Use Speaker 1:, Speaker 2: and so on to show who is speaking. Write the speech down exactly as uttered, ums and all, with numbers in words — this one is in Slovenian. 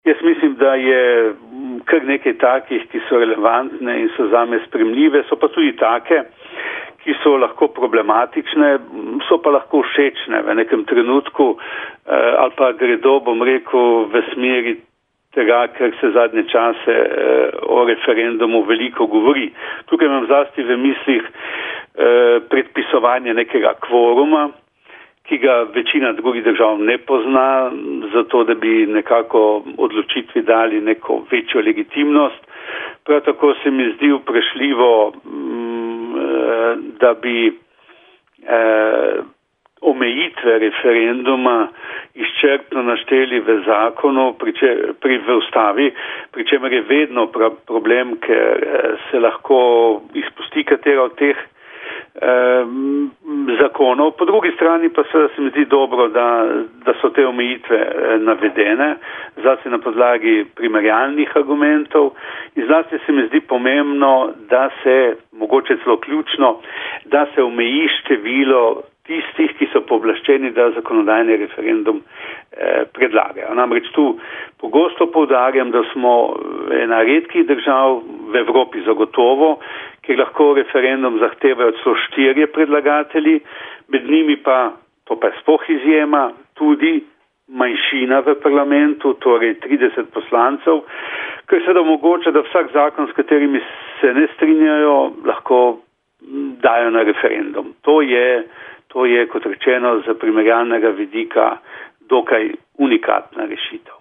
Speaker 1: Jaz mislim, da je kar nekaj takih, ki so relevantne in so zame sprejemljive, so pa tudi take, ki so lahko problematične, so pa lahko všečne v nekem trenutku ali pa gredo, bom rekel, v smeri tega, ker se zadnje čase o referendumu veliko govori. Tukaj imam zlasti v mislih predpisovanje nekega kvoruma, ki ga večina drugih držav ne pozna, zato da bi nekako odločitvi dali neko večjo legitimnost. Prav tako se mi zdi vprašljivo, da bi eh, omejitve referenduma izčrpno našteli v zakonu, pri, če, pri v ustavi, pri čemer je vedno problem, ker se lahko izpusti katera od teh eh, zakonov. Po drugi strani pa se, se mi zdi dobro, da, da so te omejitve eh, navedene, zlasti na podlagi primerjalnih argumentov, in zlasti se mi zdi pomembno, da se, mogoče celo ključno, da se omeji število tistih, ki so pooblaščeni, da zakonodajni referendum eh, predlagajo. Namreč tu pogosto poudarjam, da smo ena redkih držav v Evropi zagotovo, kjer lahko referendum zahtevajo celo štirje predlagatelji, med njimi pa, to pa je sploh izjema, tudi manjšina v parlamentu, torej trideset poslancev, kar seveda omogoča, da vsak zakon, s katerimi se ne strinjajo, lahko dajo na referendum. To je, to je kot rečeno, z primerjalnega vidika dokaj unikatna rešitev.